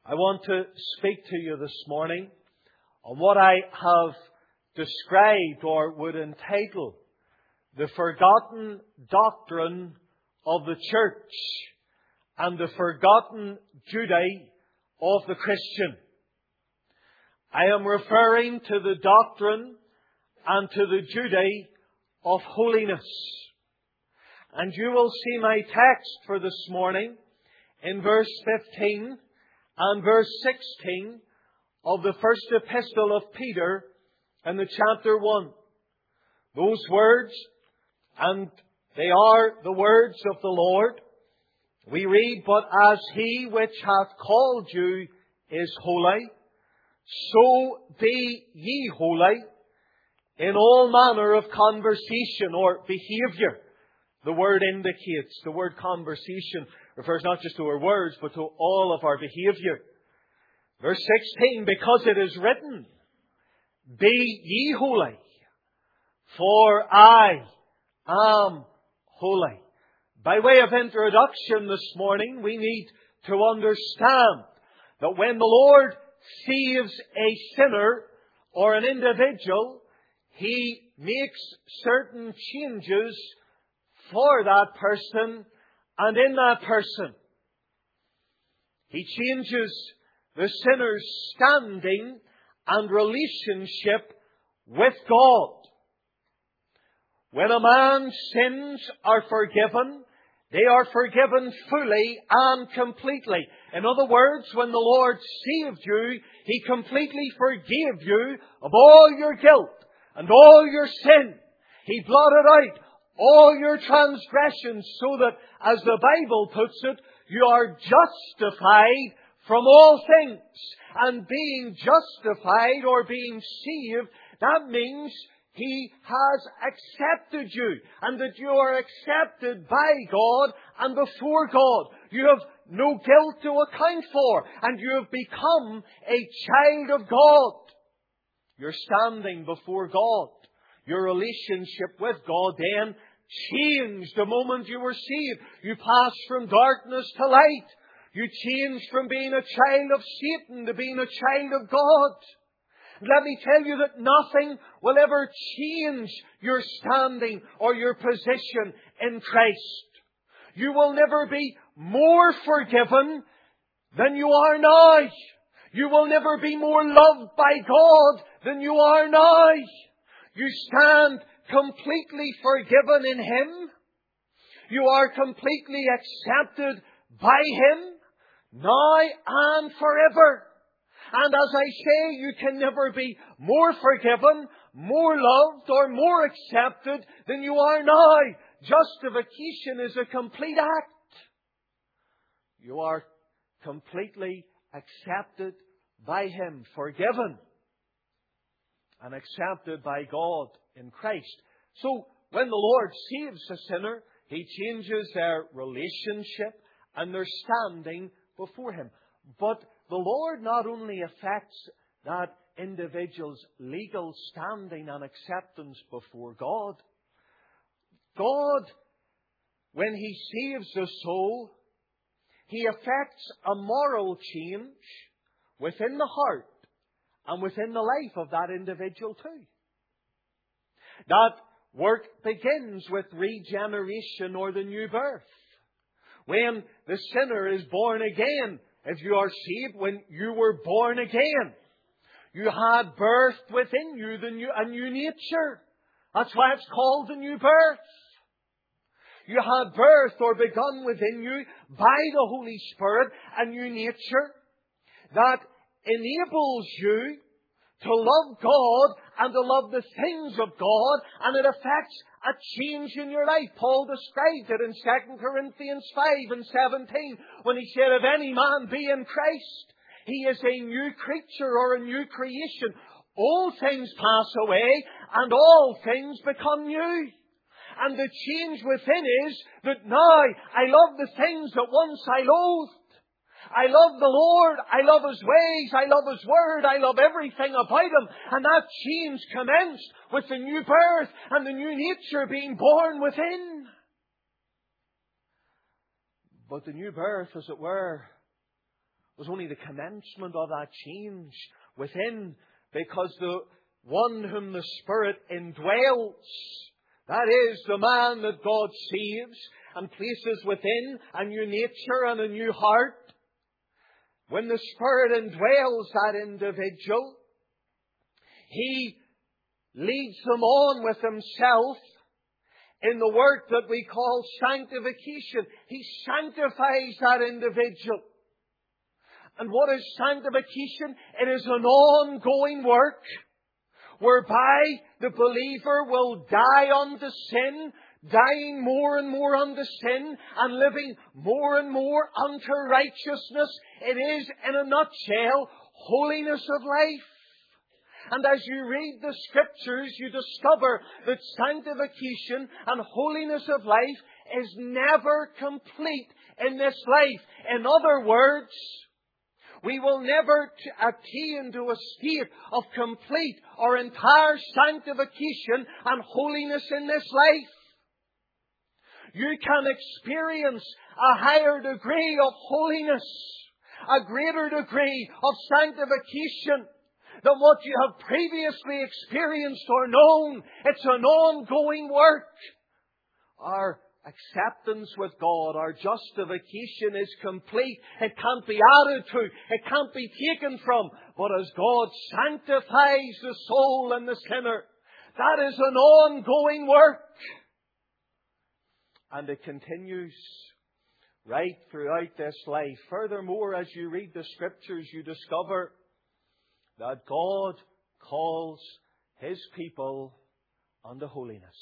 I want to speak to you this morning on what I have described or would entitle the forgotten doctrine of the church and the forgotten duty of the Christian. I am referring to the doctrine and to the duty of holiness. And you will see my text for this morning in verse 15 and verse 16 of the first epistle of Peter in the chapter 1. Those words, and they are the words of the Lord. We read, "But as he which hath called you is holy, so be ye holy in all manner of conversation," or behaviour. The word indicates, the word conversation refers not just to our words, but to all of our behaviour. Verse 16, "Because it is written, Be ye holy, for I am holy." By way of introduction this morning, we need to understand that when the Lord saves a sinner or an individual, He makes certain changes for that person and in that person. He changes the sinner's standing and relationship with God. When a man's sins are forgiven, they are forgiven fully and completely. In other words, when the Lord saved you, He completely forgave you of all your guilt and all your sin. He blotted out all your transgressions so that, as the Bible puts it, you are justified from all things. And being justified or being saved, that means He has accepted you, and that you are accepted by God and before God. You have no guilt to account for, and you have become a child of God. Your standing before God, your relationship with God then changed the moment you were saved. You passed from darkness to light. You changed from being a child of Satan to being a child of God. Let me tell you that nothing will ever change your standing or your position in Christ. You will never be more forgiven than you are now. You will never be more loved by God than you are now. You stand completely forgiven in Him. You are completely accepted by Him, now and forever. And as I say, you can never be more forgiven, more loved, or more accepted than you are now. Justification is a complete act. You are completely accepted by Him, forgiven, and accepted by God in Christ. So, when the Lord saves a sinner, He changes their relationship and their standing before Him. But the Lord not only affects that individual's legal standing and acceptance before God. God, when He saves a soul, He affects a moral change within the heart and within the life of that individual too. That work begins with regeneration or the new birth. When the sinner is born again, if you are saved, when you were born again, you had birth within you, a new nature. That's why it's called the new birth. You had birth or begun within you by the Holy Spirit, a new nature that enables you to love God and to love the things of God, and it affects a change in your life. Paul described it in 2 Corinthians 5 and 17 when he said, "If any man be in Christ, he is a new creature or a new creation. All things pass away and all things become new." And the change within is that now I love the things that once I loathed. I love the Lord. I love His ways. I love His Word. I love everything about Him. And that change commenced with the new birth and the new nature being born within. But the new birth, as it were, was only the commencement of that change within, because the one whom the Spirit indwells, that is, the man that God saves and places within a new nature and a new heart, when the Spirit indwells that individual, He leads them on with Himself in the work that we call sanctification. He sanctifies that individual. And what is sanctification? It is an ongoing work whereby the believer will die unto sin, dying more and more unto sin, and living more and more unto righteousness. It is, in a nutshell, holiness of life. And as you read the Scriptures, you discover that sanctification and holiness of life is never complete in this life. In other words, we will never attain to a state of complete or entire sanctification and holiness in this life. You can experience a higher degree of holiness, a greater degree of sanctification than what you have previously experienced or known. It's an ongoing work. Our acceptance with God, our justification is complete. It can't be added to. It can't be taken from. But as God sanctifies the soul and the sinner, that is an ongoing work. And it continues right throughout this life. Furthermore, as you read the Scriptures, you discover that God calls His people unto holiness,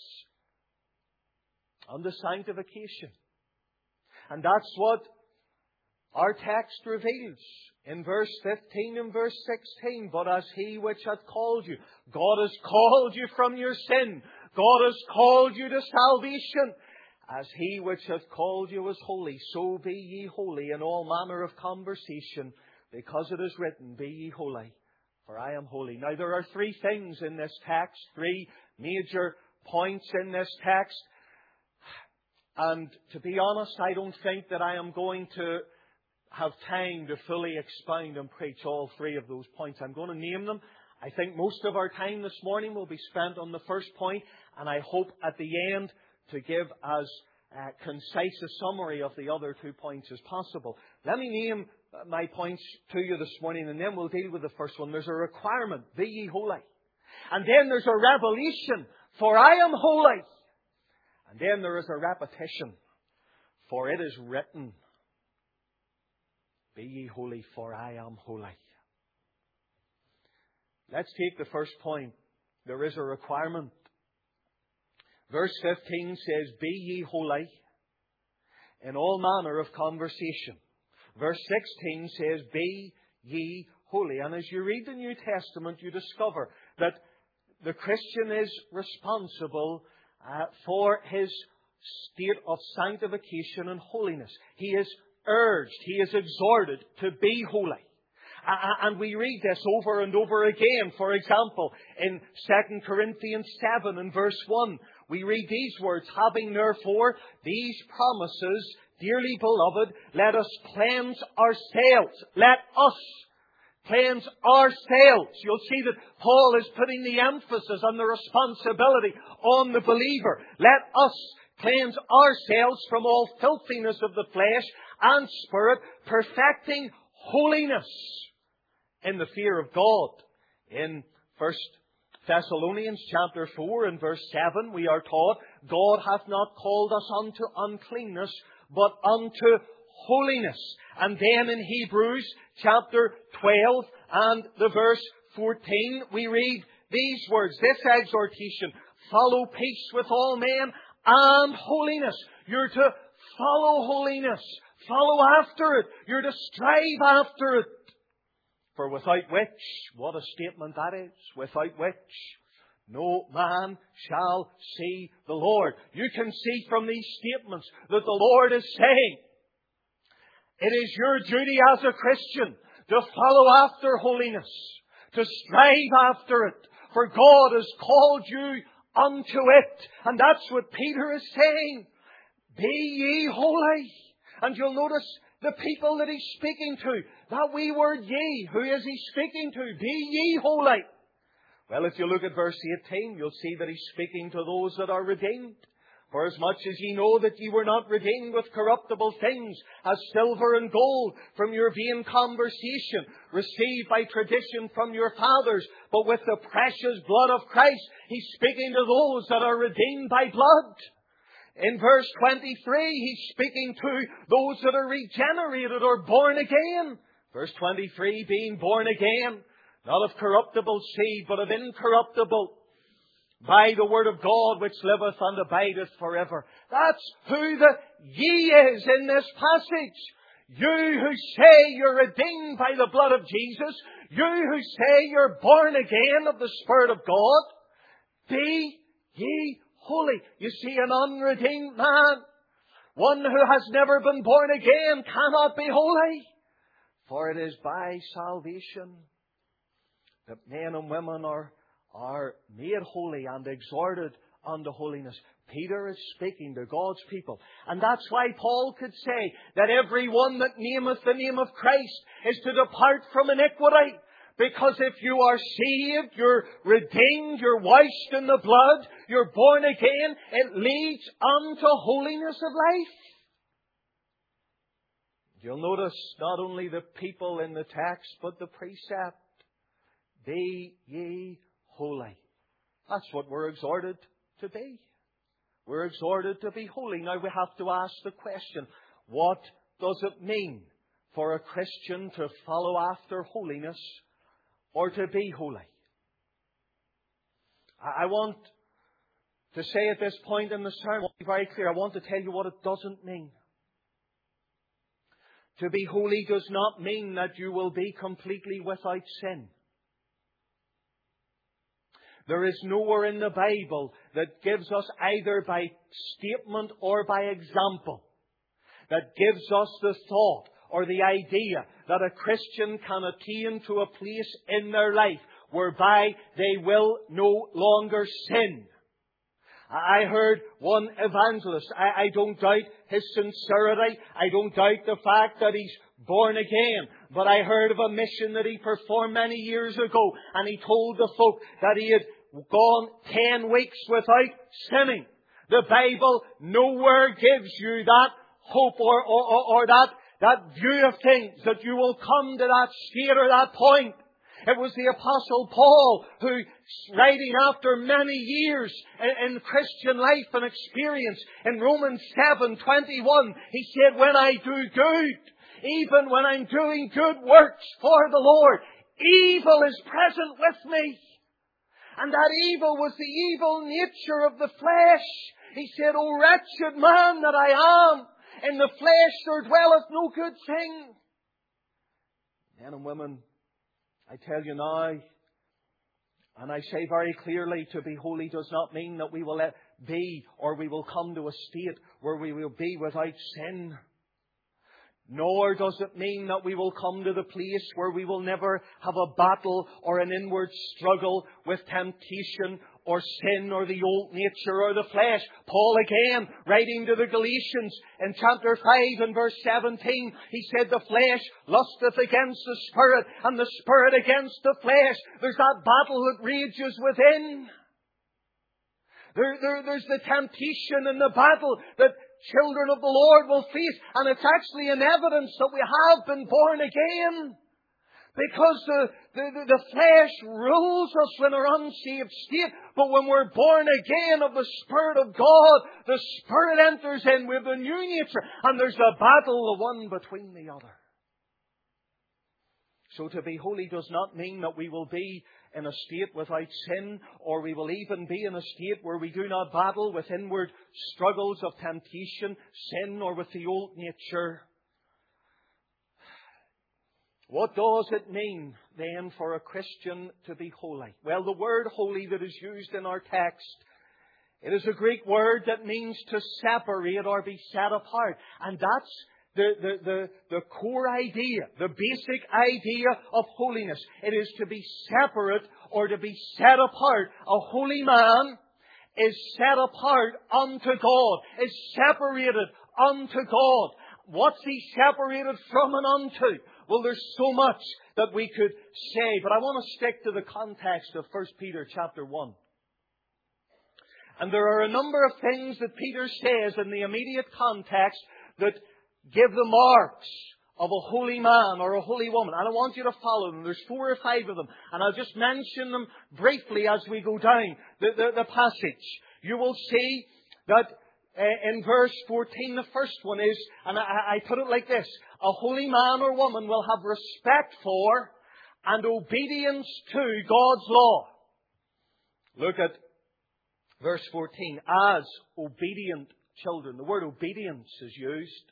unto sanctification. And that's what our text reveals in verse 15 and verse 16. But as He which hath called you, God has called you from your sin. God has called you to salvation. As He which hath called you is holy, so be ye holy in all manner of conversation, because it is written, Be ye holy, for I am holy. Now there are three things in this text, three major points in this text. And to be honest, I don't think that I am going to have time to fully expound and preach all three of those points. I'm going to name them. I think most of our time this morning will be spent on the first point, and I hope at the end to give as concise a summary of the other 2 points as possible. Let me name my points to you this morning, and then we'll deal with the first one. There's a requirement, be ye holy. And then there's a revelation, for I am holy. And then there is a repetition, for it is written, Be ye holy, for I am holy. Let's take the first point. There is a requirement. Verse 15 says, Be ye holy in all manner of conversation. Verse 16 says, Be ye holy. And as you read the New Testament, you discover that the Christian is responsible for his state of sanctification and holiness. He is urged, he is exhorted to be holy. And we read this over and over again. For example, in 2 Corinthians 7 and verse 1, we read these words, Having therefore these promises, dearly beloved, let us cleanse ourselves. Let us cleanse ourselves. You'll see that Paul is putting the emphasis on the responsibility on the believer. Let us cleanse ourselves from all filthiness of the flesh and spirit, perfecting holiness in the fear of God. In 1 Thessalonians chapter 4 and verse 7, we are taught, God hath not called us unto uncleanness, but unto holiness. And then in Hebrews chapter 12 and the verse 14, we read these words, this exhortation, follow peace with all men and holiness. You're to follow holiness. Follow after it. You're to strive after it. For without which, what a statement that is, without which no man shall see the Lord. You can see from these statements that the Lord is saying, it is your duty as a Christian to follow after holiness, to strive after it, for God has called you unto it. And that's what Peter is saying. Be ye holy. And you'll notice The people that He's speaking to. That wee word ye. Who is He speaking to? Be ye holy. Well, if you look at verse 18, you'll see that He's speaking to those that are redeemed. For as much as ye know that ye were not redeemed with corruptible things, as silver and gold, from your vain conversation, received by tradition from your fathers, but with the precious blood of Christ. He's speaking to those that are redeemed by blood. In verse 23, He's speaking to those that are regenerated or born again. Verse 23, being born again, not of corruptible seed, but of incorruptible, by the word of God which liveth and abideth forever. That's who the ye is in this passage. You who say you're redeemed by the blood of Jesus, you who say you're born again of the Spirit of God, be ye holy. You see, an unredeemed man, one who has never been born again, cannot be holy. For it is by salvation that men and women are made holy and exhorted unto holiness. Peter is speaking to God's people. And that's why Paul could say that every one that nameth the name of Christ is to depart from iniquity. Because if you are saved, you're redeemed, you're washed in the blood, you're born again, it leads unto holiness of life. You'll notice not only the people in the text, but the precept. Be ye holy. That's what we're exhorted to be. We're exhorted to be holy. Now we have to ask the question, what does it mean for a Christian to follow after holiness or to be holy? I want to say at this point in the sermon, be very clear, I want to tell you what it doesn't mean. To be holy does not mean that you will be completely without sin. There is nowhere in the Bible that gives us, either by statement or by example, that gives us the thought or the idea that a Christian can attain to a place in their life whereby they will no longer sin. I heard one evangelist. I don't doubt his sincerity. I don't doubt the fact that he's born again. But I heard of a mission that he performed many years ago, and he told the folk that he had gone 10 weeks without sinning. The Bible nowhere gives you that hope or that view of things, that you will come to that state or that point. It was the Apostle Paul who, writing after many years in Christian life and experience, in Romans 7:21, he said, when I do good, even when I'm doing good works for the Lord, evil is present with me. And that evil was the evil nature of the flesh. He said, O wretched man that I am, in the flesh there dwelleth no good thing. Men and women, I tell you now, and I say very clearly, to be holy does not mean that we will be, or we will come to a state where we will be without sin. Nor does it mean that we will come to the place where we will never have a battle or an inward struggle with temptation or sin or the old nature or the flesh. Paul again, writing to the Galatians in chapter 5 and verse 17, he said, the flesh lusteth against the Spirit, and the Spirit against the flesh. There's that battle that rages within. There's the temptation and the battle that children of the Lord will face, and it's actually an evidence that we have been born again. Because the flesh rules us when we're unsaved state, but when we're born again of the Spirit of God, the Spirit enters in with a new nature, and there's a battle, the one between the other. So to be holy does not mean that we will be in a state without sin, or we will even be in a state where we do not battle with inward struggles of temptation, sin, or with the old nature. What does it mean then for a Christian to be holy? Well, the word holy that is used in our text, it is a Greek word that means to separate or be set apart. And that's the core idea, the basic idea of holiness. It is to be separate or to be set apart. A holy man is set apart unto God, is separated unto God. what's He separated from and unto? Well, there's so much that we could say, but I want to stick to the context of 1 Peter chapter 1. And there are a number of things that Peter says in the immediate context that give the marks of a holy man or a holy woman. And I want you to follow them. There's 4 or 5 of them. And I'll just mention them briefly as we go down the passage. You will see that in verse 14, the first one is, and I put it like this: a holy man or woman will have respect for and obedience to God's law. Look at verse 14. As obedient children. The word obedience is used.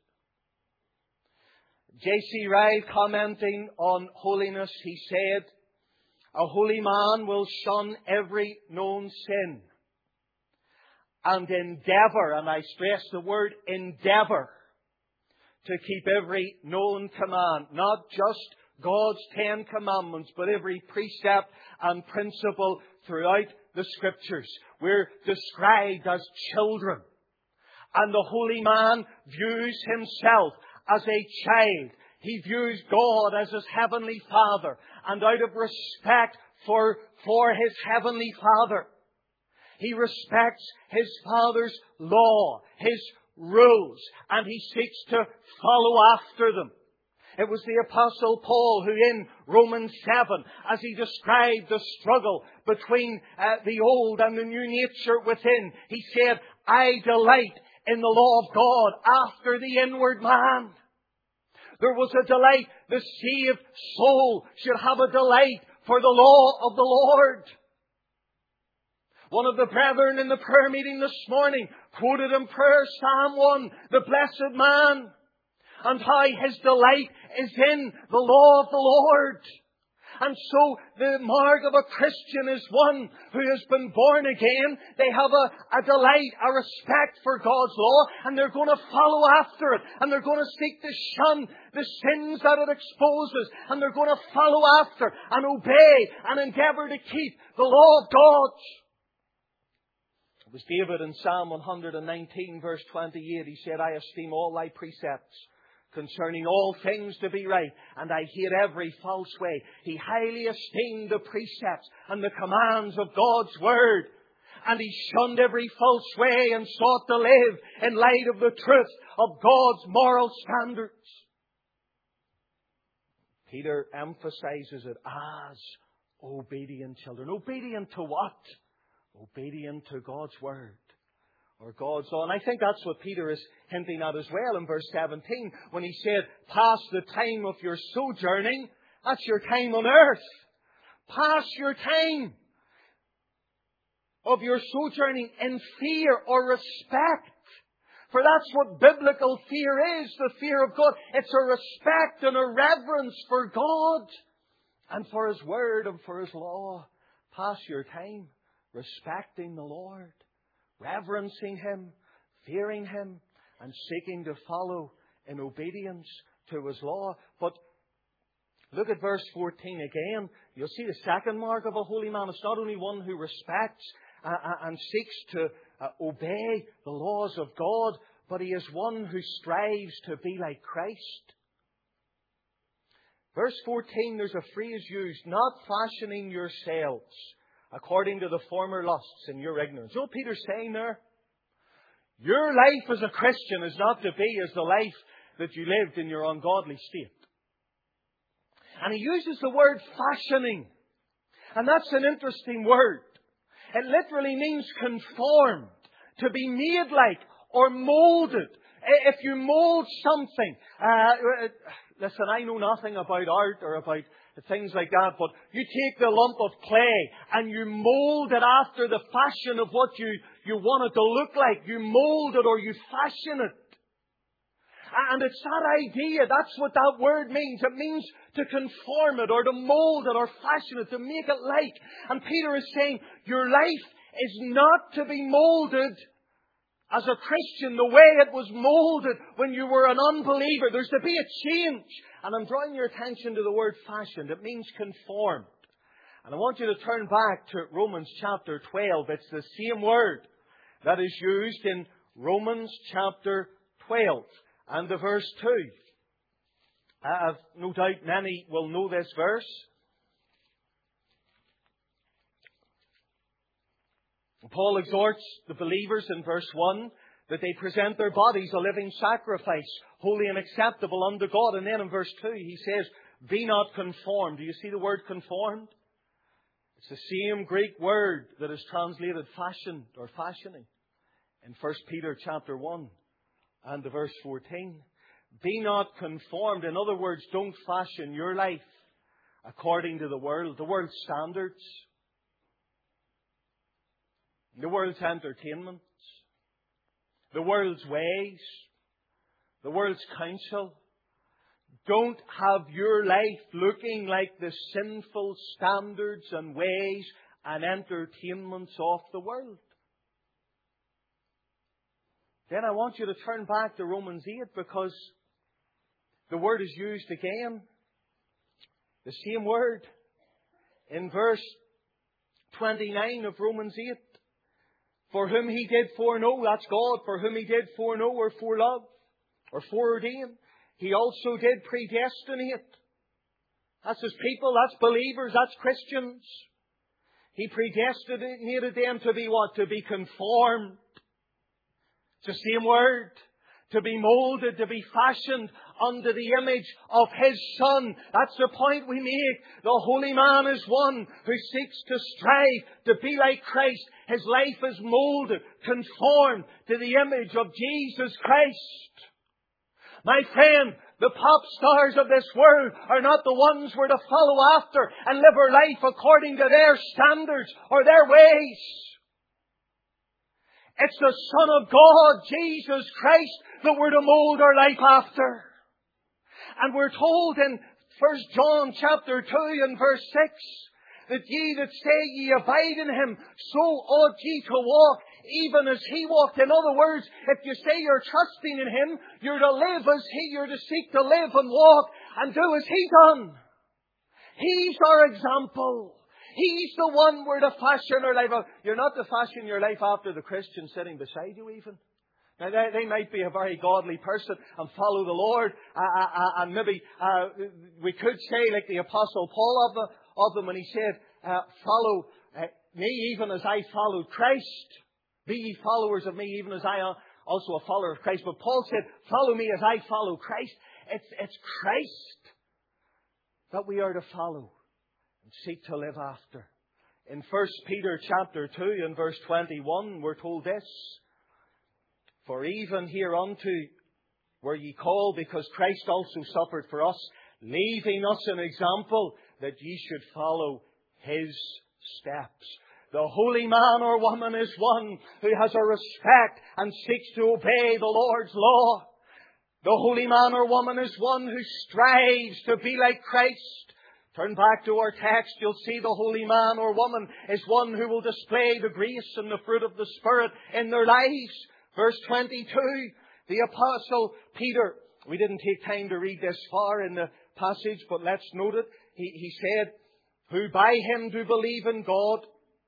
J.C. Ryle, commenting on holiness, he said, a holy man will shun every known sin and endeavour, and I stress the word endeavour, to keep every known command. Not just God's 10 commandments, but every precept and principle throughout the Scriptures. We're described as children. And the holy man views himself as a child. He views God as his heavenly Father. And out of respect for his heavenly Father, he respects his Father's law, His rules, and he seeks to follow after them. It was the Apostle Paul who in Romans 7, as he described the struggle between the old and the new nature within, he said, I delight in the law of God after the inward man. There was a delight. The saved soul should have a delight for the law of the Lord. One of the brethren in the prayer meeting this morning quoted in prayer Psalm 1, the blessed man, and how his delight is in the law of the Lord. And so the mark of a Christian is one who has been born again. They have a delight, a respect for God's law, and they're going to follow after it. And they're going to seek to shun the sins that it exposes. And they're going to follow after and obey and endeavour to keep the law of God. It was David in Psalm 119 verse 28. He said, I esteem all thy precepts concerning all things to be right, and I hate every false way. He highly esteemed the precepts and the commands of God's Word. And he shunned every false way and sought to live in light of the truth of God's moral standards. Peter emphasizes it as obedient children. Obedient to what? Obedient to God's Word or God's law. And I think that's what Peter is hinting at as well in verse 17 when he said, pass the time of your sojourning. That's your time on earth. Pass your time of your sojourning in fear or respect. For that's what biblical fear is, the fear of God. It's a respect and a reverence for God and for His Word and for His law. Pass your time respecting the Lord, reverencing Him, fearing Him, and seeking to follow in obedience to His law. But look at verse 14 again. You'll see the second mark of a holy man. It's not only one who respects and seeks to obey the laws of God, but he is one who strives to be like Christ. Verse 14, there's a phrase used, not fashioning yourselves according to the former lusts in your ignorance. You know what Peter's saying there? Your life as a Christian is not to be as the life that you lived in your ungodly state. And he uses the word fashioning. And that's an interesting word. It literally means conformed, to be made like or molded. If you mold something, listen, I know nothing about art or about things like that, but you take the lump of clay and you mold it after the fashion of what you want it to look like. You mold it or you fashion it. And it's that idea, that's what that word means. It means to conform it or to mold it or fashion it, to make it like. And Peter is saying, your life is not to be molded as a Christian the way it was molded when you were an unbeliever. There's to be a change. And I'm drawing your attention to the word fashioned. It means conformed. And I want you to turn back to Romans chapter 12. It's the same word that is used in Romans chapter 12. and the verse 2. I've no doubt many will know this verse. Paul exhorts the believers in verse 1 that they present their bodies a living sacrifice, holy and acceptable unto God. And then in verse 2 he says, be not conformed. Do you see the word conformed? It's the same Greek word that is translated fashioned or fashioning in 1 Peter chapter 1 and the verse 14. Be not conformed. In other words, don't fashion your life according to the world's standards, the world's entertainment, the world's ways, the world's counsel. Don't have your life looking like the sinful standards and ways and entertainments of the world. Then I want you to turn back to Romans 8, because the word is used again. The same word in verse 29 of Romans 8. For whom He did foreknow, that's God, for whom He did foreknow or forelove or foreordain, He also did predestinate. That's His people, that's believers, that's Christians. He predestinated them to be what? To be conformed. It's the same word. To be molded, to be fashioned unto the image of His Son. That's the point we make. The holy man is one who seeks to strive to be like Christ. His life is molded, conformed to the image of Jesus Christ. My friend, the pop stars of this world are not the ones we're to follow after and live our life according to their standards or their ways. It's the Son of God, Jesus Christ, that we're to mold our life after. And we're told in 1 John chapter 2 and verse 6, that ye that say ye abide in Him, so ought ye to walk, even as He walked. In other words, if you say you're trusting in Him, you're to live as He, you're to seek to live and walk and do as He done. He's our example. He's the one we're to fashion our life. You're not to fashion your life after the Christian sitting beside you even. Now, they might be a very godly person and follow the Lord. And maybe we could say, like the Apostle Paul of them, when he said, follow me even as I followed Christ. Be ye followers of me even as I am also a follower of Christ. But Paul said, follow me as I follow Christ. It's Christ that we are to follow and seek to live after. In 1 Peter chapter 2 and verse 21, we're told this. For even hereunto were ye called, because Christ also suffered for us, leaving us an example that ye should follow His steps. The holy man or woman is one who has a respect and seeks to obey the Lord's law. The holy man or woman is one who strives to be like Christ. Turn back to our text, you'll see the holy man or woman is one who will display the grace and the fruit of the Spirit in their lives. Verse 22, the Apostle Peter, we didn't take time to read this far in the passage, but let's note it. He said, who by Him do believe in God.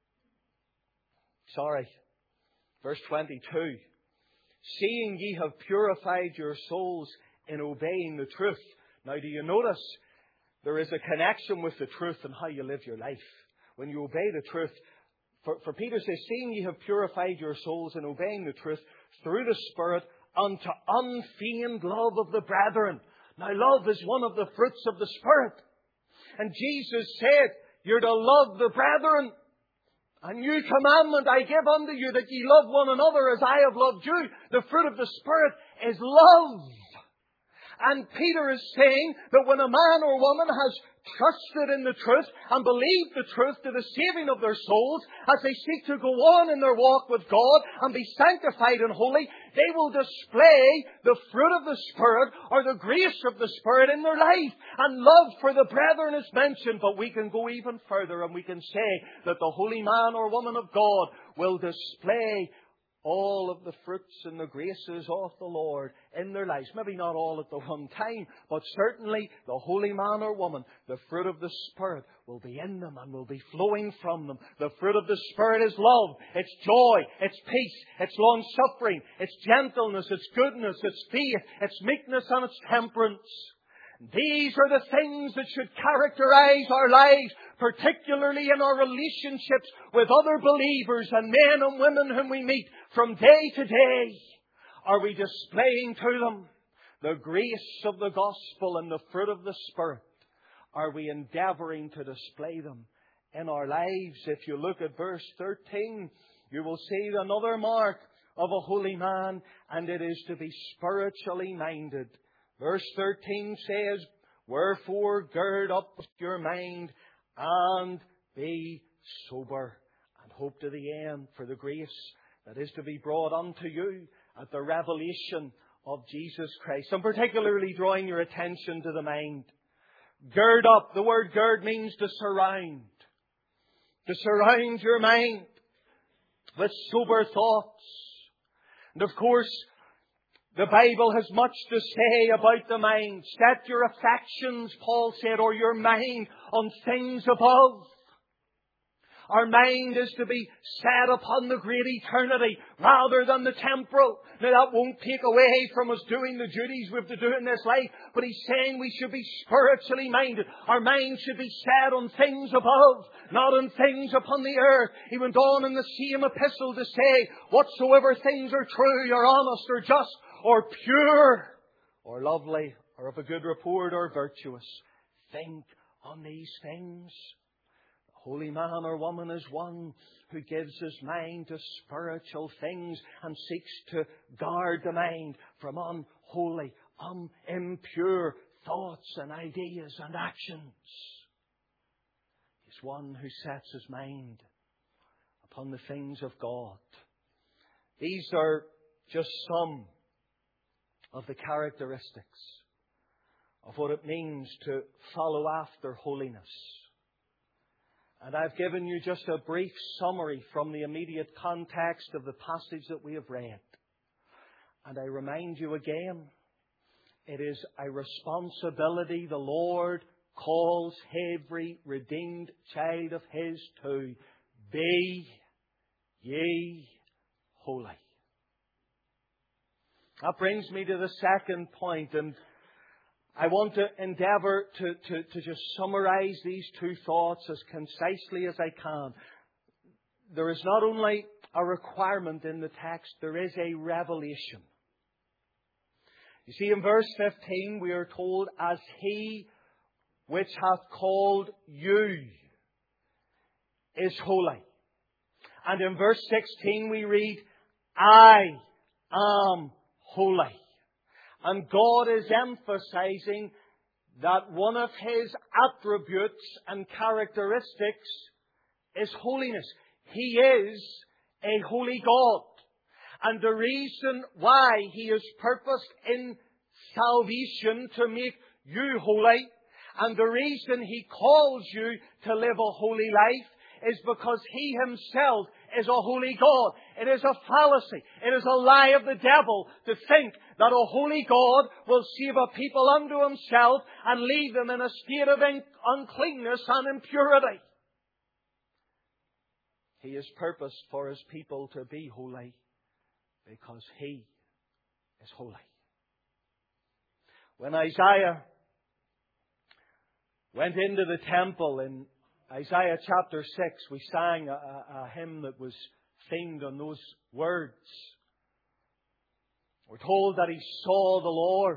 Verse 22. Seeing ye have purified your souls in obeying the truth. Now do you notice there is a connection with the truth and how you live your life? When you obey the truth, for Peter says, seeing ye have purified your souls in obeying the truth through the Spirit unto unfeigned love of the brethren. Now love is one of the fruits of the Spirit. And Jesus said, you're to love the brethren. A new commandment I give unto you, that ye love one another as I have loved you. The fruit of the Spirit is love. And Peter is saying that when a man or woman has trusted in the truth and believed the truth to the saving of their souls, as they seek to go on in their walk with God and be sanctified and holy, they will display the fruit of the Spirit or the grace of the Spirit in their life. And love for the brethren is mentioned, but we can go even further and we can say that the holy man or woman of God will display all of the fruits and the graces of the Lord in their lives. Maybe not all at the one time, but certainly the holy man or woman, the fruit of the Spirit will be in them and will be flowing from them. The fruit of the Spirit is love, it's joy, it's peace, it's long-suffering, it's gentleness, it's goodness, it's faith, it's meekness and it's temperance. These are the things that should characterize our lives, particularly in our relationships with other believers and men and women whom we meet from day to day. Are we displaying to them the grace of the gospel and the fruit of the Spirit? Are we endeavouring to display them in our lives? If you look at verse 13, you will see another mark of a holy man, and it is to be spiritually minded. Verse 13 says, "Wherefore gird up your mind and be sober, and hope to the end for the grace that is to be brought unto you at the revelation of Jesus Christ." I'm particularly drawing your attention to the mind. Gird up. The word gird means to surround. To surround your mind with sober thoughts. And of course, the Bible has much to say about the mind. Set your affections, Paul said, or your mind on things above. Our mind is to be set upon the great eternity rather than the temporal. Now that won't take away from us doing the duties we have to do in this life, but he's saying we should be spiritually minded. Our mind should be set on things above, not on things upon the earth. He went on in the same epistle to say, "Whatsoever things are true, or honest, or just, or pure, or lovely, or of a good report, or virtuous, think on these things." A holy man or woman is one who gives his mind to spiritual things and seeks to guard the mind from unholy, impure thoughts and ideas and actions. He's one who sets his mind upon the things of God. These are just some of the characteristics of what it means to follow after holiness. And I've given you just a brief summary from the immediate context of the passage that we have read. And I remind you again, it is a responsibility the Lord calls every redeemed child of His to be ye holy. That brings me to the second point, and I want to endeavour to just summarize these two thoughts as concisely as I can. There is not only a requirement in the text, there is a revelation. You see, in verse 15 we are told, "As He which hath called you is holy." And in verse 16 we read, "I am holy." And God is emphasizing that one of His attributes and characteristics is holiness. He is a holy God. And the reason why He has purposed in salvation to make you holy, and the reason He calls you to live a holy life, is because He Himself is a holy God. It is a fallacy. It is a lie of the devil to think that a holy God will save a people unto Himself and leave them in a state of uncleanness and impurity. He has purposed for His people to be holy because He is holy. When Isaiah went into the temple in Isaiah chapter 6, we sang a hymn that was themed on those words. We're told that he saw the Lord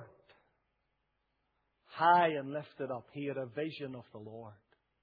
high and lifted up. He had a vision of the Lord.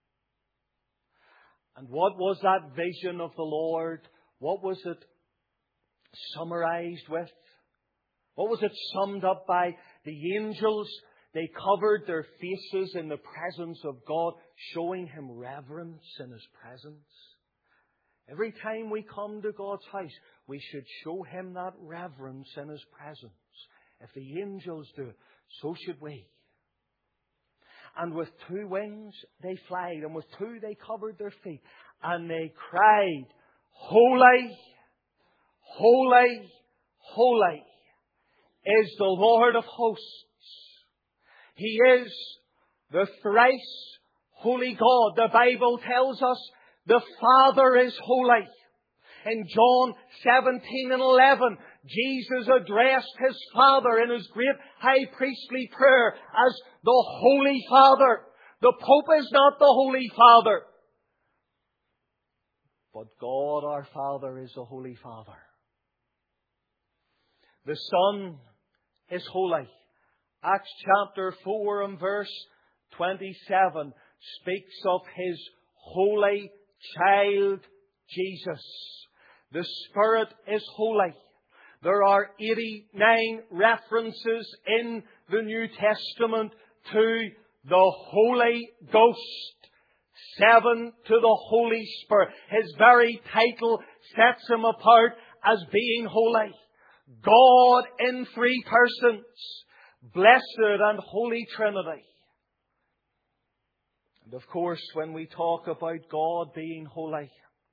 And what was that vision of the Lord? What was it summarized with? What was it summed up by? The angels, they covered their faces in the presence of God, showing Him reverence in His presence. Every time we come to God's house, we should show Him that reverence in His presence. If the angels do it, so should we. And with two wings they flied, and with two they covered their feet, and they cried, "Holy, Holy, holy is the Lord of hosts. He is the thrice holy God. The Bible tells us the Father is holy. In John 17:11, Jesus addressed His Father in His great high priestly prayer as the Holy Father. The Pope is not the Holy Father, but God our Father is the Holy Father. The Son is holy. Acts chapter 4 and verse 27 speaks of His holy child Jesus. The Spirit is holy. There are 89 references in the New Testament to the Holy Ghost. 7 to the Holy Spirit. His very title sets Him apart as being holy. God in three persons. Blessed and Holy Trinity. And of course, when we talk about God being holy,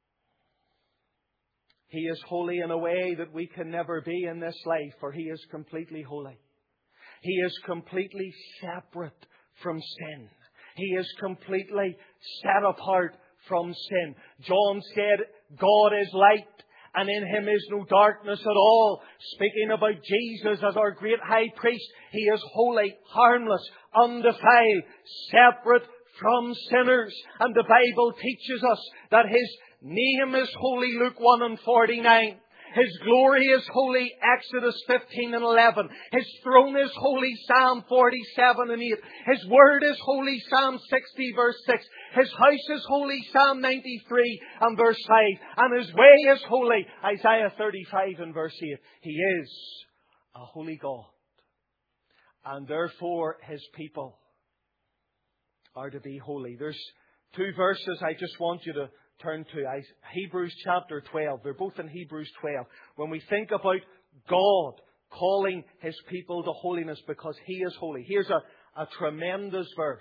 He is holy in a way that we can never be in this life, for He is completely holy. He is completely separate from sin. He is completely set apart from sin. John said, God is light, and in Him is no darkness at all. Speaking about Jesus as our great high priest, He is holy, harmless, undefiled, separate from sinners. And the Bible teaches us that His name is holy, Luke 1 and 49. His glory is holy, Exodus 15 and 11. His throne is holy, Psalm 47 and 8. His word is holy, Psalm 60 verse 6. His house is holy, Psalm 93 and verse 5. And His way is holy, Isaiah 35 and verse 8. He is a holy God. And therefore His people are to be holy. There's two verses I just want you to turn to. Hebrews chapter 12. They're both in Hebrews 12. When we think about God calling His people to holiness because He is holy. Here's a tremendous verse.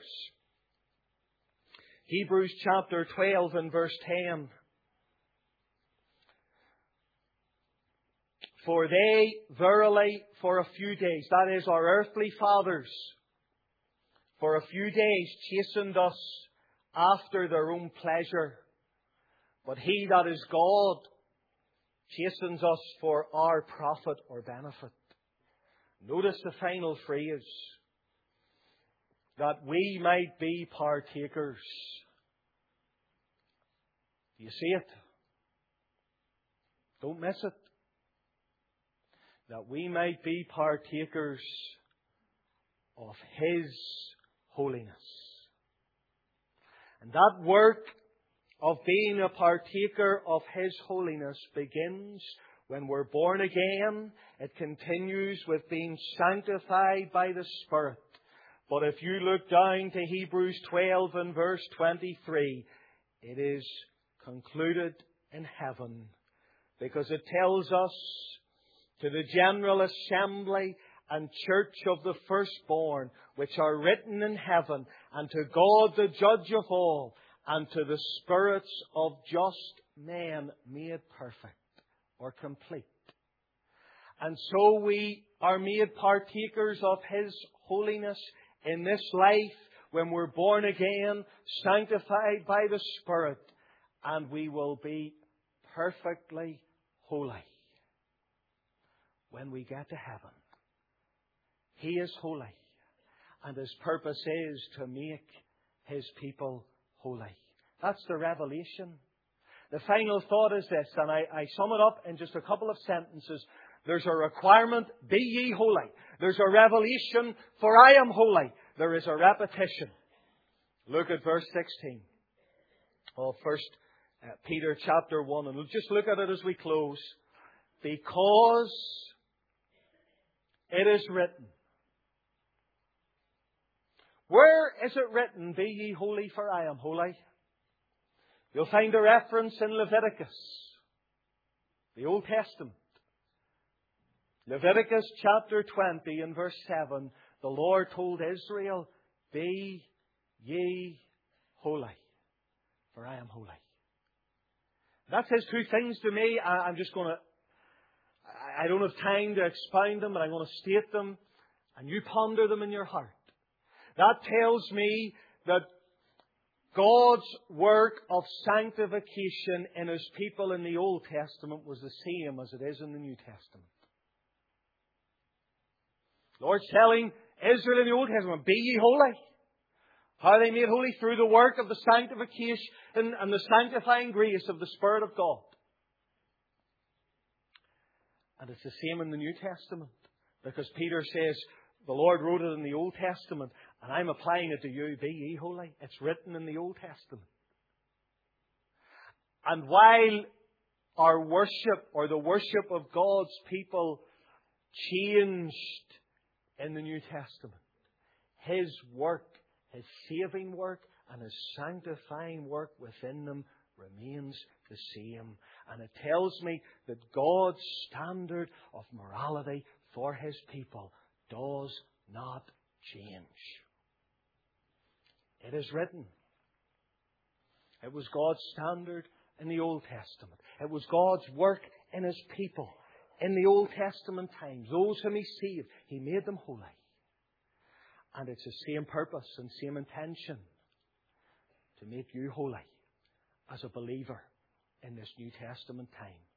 Hebrews chapter 12 and verse 10. For they verily for a few days, that is our earthly fathers, for a few days chastened us after their own pleasure. But He that is God chastens us for our profit or benefit. Notice the final phrase. That we might be partakers. Do you see it? Don't miss it. That we might be partakers of His holiness. And that work of being a partaker of His holiness begins when we're born again. It continues with being sanctified by the Spirit. But if you look down to Hebrews 12 and verse 23, it is concluded in heaven. Because it tells us to the general assembly and church of the firstborn, which are written in heaven, and to God the judge of all, and to the spirits of just men made perfect or complete. And so we are made partakers of His holiness in this life when we're born again, sanctified by the Spirit, and we will be perfectly holy when we get to heaven. He is holy, and His purpose is to make His people holy. That's the revelation. The final thought is this, and I sum it up in just a couple of sentences. There's a requirement, be ye holy. There's a revelation, for I am holy. There is a repetition. Look at verse 16 of 1 Peter chapter 1, and we'll just look at it as we close. Because it is written. Where is it written, be ye holy, for I am holy? You'll find a reference in Leviticus, the Old Testament. Leviticus chapter 20 and verse 7, the Lord told Israel, be ye holy, for I am holy. That says two things to me. I'm just going to I don't have time to expound them, but I'm going to state them, and you ponder them in your heart. That tells me that God's work of sanctification in His people in the Old Testament was the same as it is in the New Testament. The Lord's telling Israel in the Old Testament, be ye holy. How are they made holy? Through the work of the sanctification and the sanctifying grace of the Spirit of God. And it's the same in the New Testament. Because Peter says, the Lord wrote it in the Old Testament, and I'm applying it to you. Be ye holy. It's written in the Old Testament. And while our worship, or the worship of God's people, changed in the New Testament, His work, His saving work, and His sanctifying work within them remains the same. And it tells me that God's standard of morality for His people does not change. It is written. It was God's standard in the Old Testament. It was God's work in His people in the Old Testament times. Those whom He saved, He made them holy. And it's the same purpose and same intention to make you holy as a believer in this New Testament time.